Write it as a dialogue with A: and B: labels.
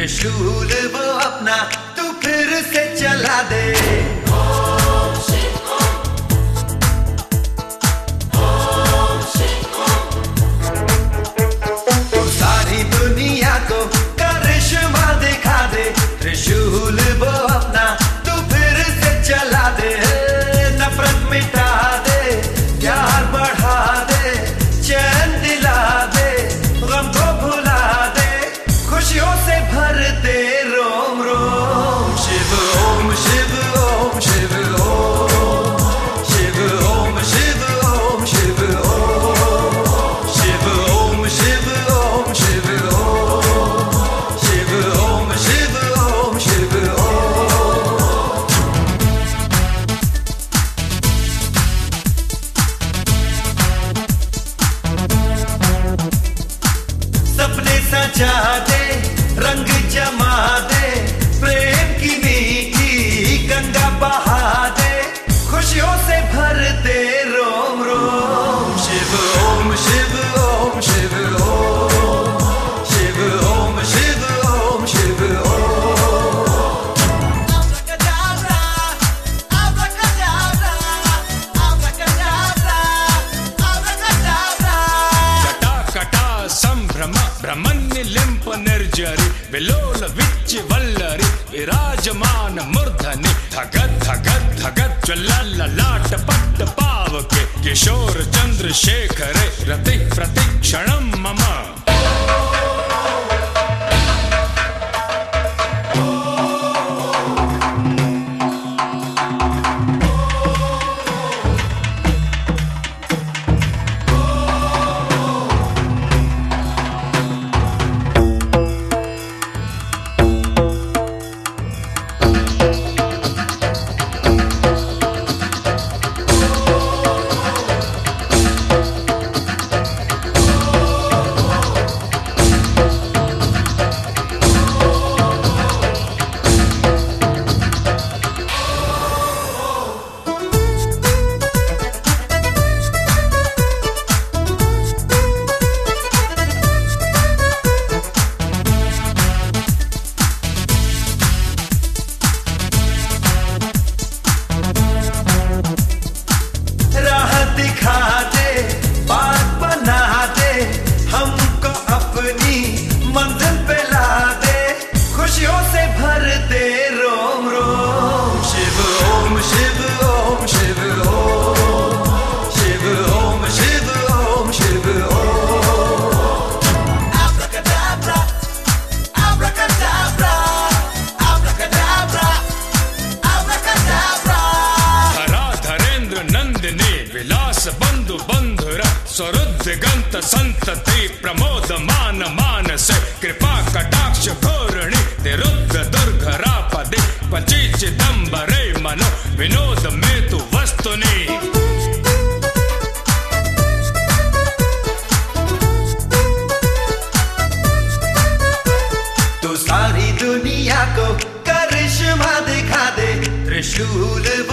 A: त्रिशूल वो अपना तू फिर से चला दे। तू सारी दुनिया को करिश्मा दिखा दे। त्रिशूल वो अपना तू फिर से चला दे। नफरत मिटा दे, प्यार बढ़ा दे, चैन दिला दे, गम को भुला दे, खुशियों से भर दे रोम रोम। शिव ओम शिव ओम शिव ओम शिव ओम शिव ओम शिव ओम शिव ओम शिव ओम शिव ओम शिव ओम शिव ओम शिव ओम। सपने सजा दे, रंग जमा दे, प्रेम की मीठी गंगा बहा दे, खुशियों से भर दे रोम रोम। शिव ओम शिव ओम शिव ओम शिव ओम शिव ओम शिव ओम। Abracadabra, abracadabra, abracadabra, abracadabra.
B: कटा कटा संभ्रम भ्रमन् लिंप निर्जरि विलोल विच्च वल्लरि विराजमान मूर्धनि धगत धगत धगत ज्वलल्ललाट पट्ट पावके किशोर चंद्रशेखरे रति प्रतिक्षणं मम।
A: दिखा दे, बात बना दे, हमको अपनी मंजिल पे ला दे, खुशियों से भर दे रोम रोम। शिव ओम शिव ओम शिव ओम शिव ओम शिव ओम शिव ओम। Abracadabra, abracadabra, abracadabra, abracadabra.
B: धरा धरेन्द्र नंदिनी विलास बंधु बंधुर स्वरुद्ध गंत संतति प्रमोद मान मानस कृपा कटाक्ष घोरणी निरुद्ध दुर्घरा पदे पची चिदंबरे मनो विनोद में तु वस्तुनि।
A: तू सारी दुनिया को करिश्मा दिखा दे। त्रिशूल